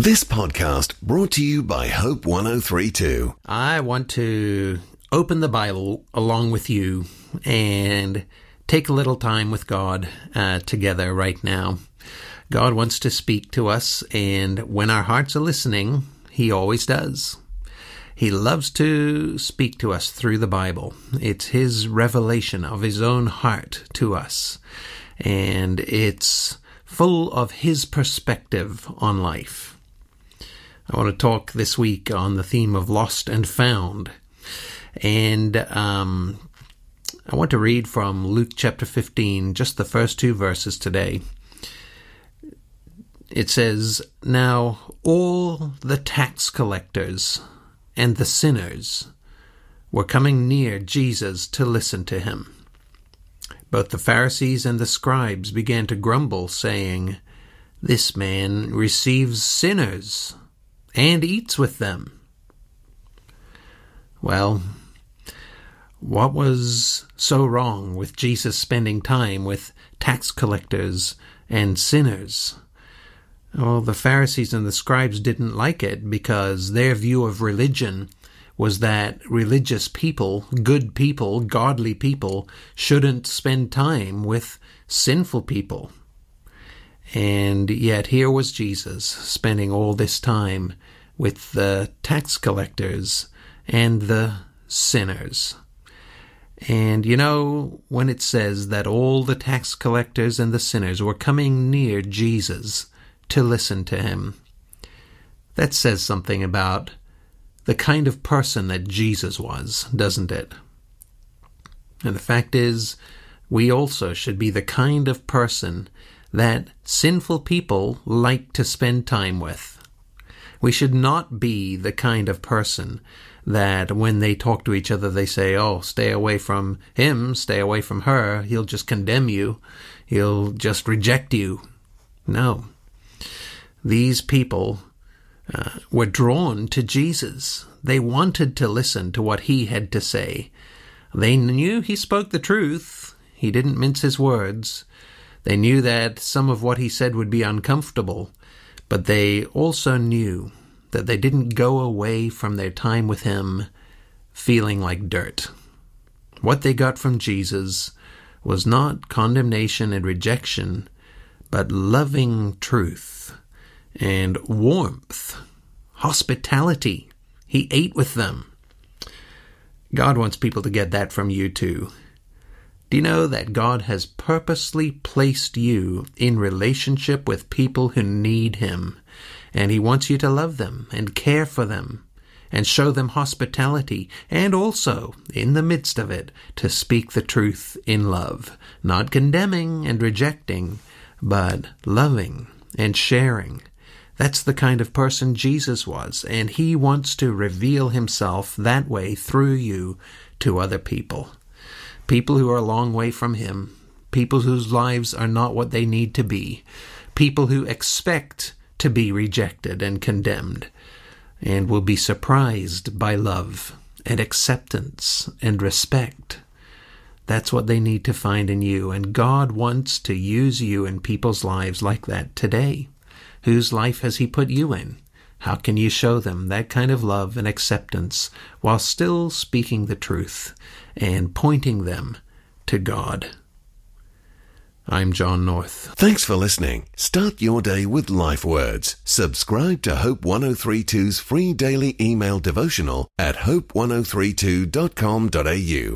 This podcast brought to you by Hope 1032. I want to open the Bible along with you and take a little time with God together right now. God wants to speak to us, and when our hearts are listening, He always does. He loves to speak to us through the Bible. It's His revelation of His own heart to us, and it's full of His perspective on life. I want to talk this week on the theme of lost and found. And I want to read from Luke chapter 15, just the first two verses today. It says, "Now all the tax collectors and the sinners were coming near Jesus to listen to him. Both the Pharisees and the scribes began to grumble, saying, 'This man receives sinners and eats with them.'" Well, what was so wrong with Jesus spending time with tax collectors and sinners? Well, the Pharisees and the scribes didn't like it because their view of religion was that religious people, good people, godly people, shouldn't spend time with sinful people. And yet here was Jesus spending all this time with the tax collectors and the sinners. And you know, when it says that all the tax collectors and the sinners were coming near Jesus to listen to him, that says something about the kind of person that Jesus was, doesn't it? And the fact is, we also should be the kind of person that sinful people like to spend time with. We should not be the kind of person that when they talk to each other, they say, "Oh, stay away from him, stay away from her. He'll just condemn you. He'll just reject you." No. These people were drawn to Jesus. They wanted to listen to what he had to say. They knew he spoke the truth. He didn't mince his words. They knew that some of what he said would be uncomfortable, but they also knew that they didn't go away from their time with him feeling like dirt. What they got from Jesus was not condemnation and rejection, but loving truth and warmth, hospitality. He ate with them. God wants people to get that from you too. Do you know that God has purposely placed you in relationship with people who need Him, and He wants you to love them and care for them and show them hospitality, and also, in the midst of it, to speak the truth in love, not condemning and rejecting, but loving and sharing. That's the kind of person Jesus was, and He wants to reveal Himself that way through you to other people. People who are a long way from Him, people whose lives are not what they need to be, people who expect to be rejected and condemned, and will be surprised by love and acceptance and respect. That's what they need to find in you, and God wants to use you in people's lives like that today. Whose life has He put you in? How can you show them that kind of love and acceptance while still speaking the truth and pointing them to God? I'm John North. Thanks for listening. Start your day with life words. Subscribe to Hope 1032's free daily email devotional at hope1032.com.au.